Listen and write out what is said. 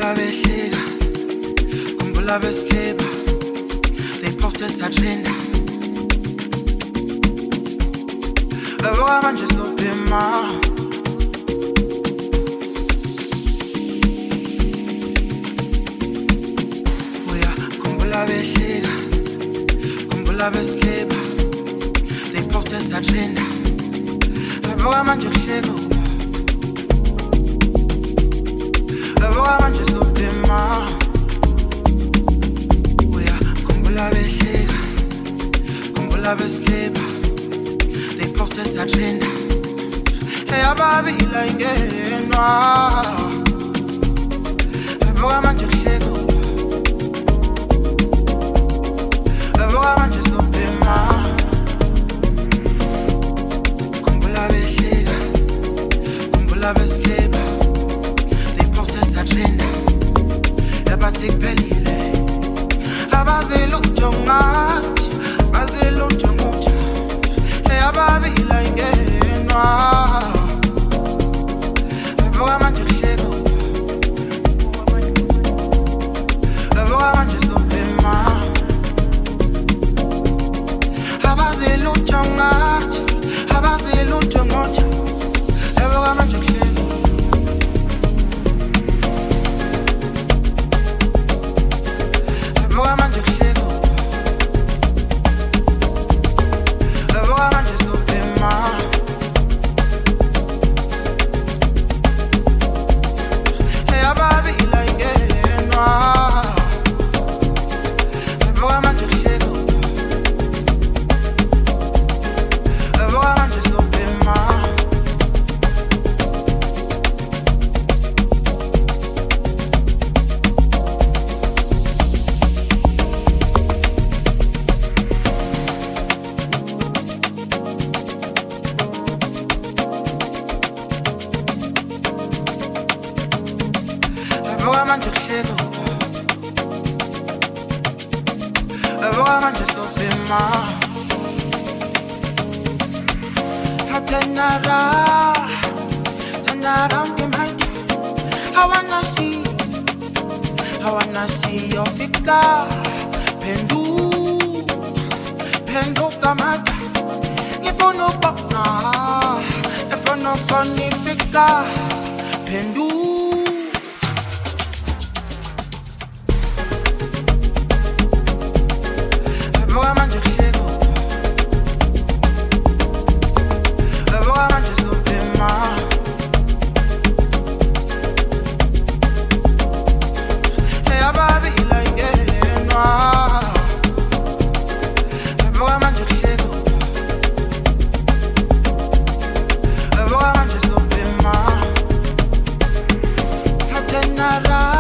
Kumbula behleka, kumbula besleba. They posted Sadrinda. Babuka manje sinophema. Uya kumbula behleka, kumbula besleba. They posted Sadrinda. Babuka manje kuhleka. Babuka manje sinophema. Uya kumbula behleka, kumbula besleba. They posted Sadrinda. Hey ababila ingenwa. Babuka manje kuhleka. Babuka manje sinophema. Kumbula behleka, kumbula besleba. Sadrinda, ebatik pelile, abazilu jongat, bazilu jonguta, ababila ingenwa, babuka manje kuhleka, babuka manje sinophema, abazilu jongat, abazilu jonguta, babuka manje kuhleka. Babuka manje kuhleka. Babuka manje sinophema. Hey ababila ingenwa. Babuka manje kuhleka. Babuka manje sinophema. Babuka manje kuhleka. Babuka manje sinophema. Hatanara, tanara mdimhaidi. I wanna see your figure. Pendu kamata. Ngifuno bona, ngifuno koni figure. Pendu. Babuka manje kuhleka. Babuka manje sinophema. Hey ababila ingenwa. Babuka manje kuhleka. Babuka manje sinophema. Hatanara.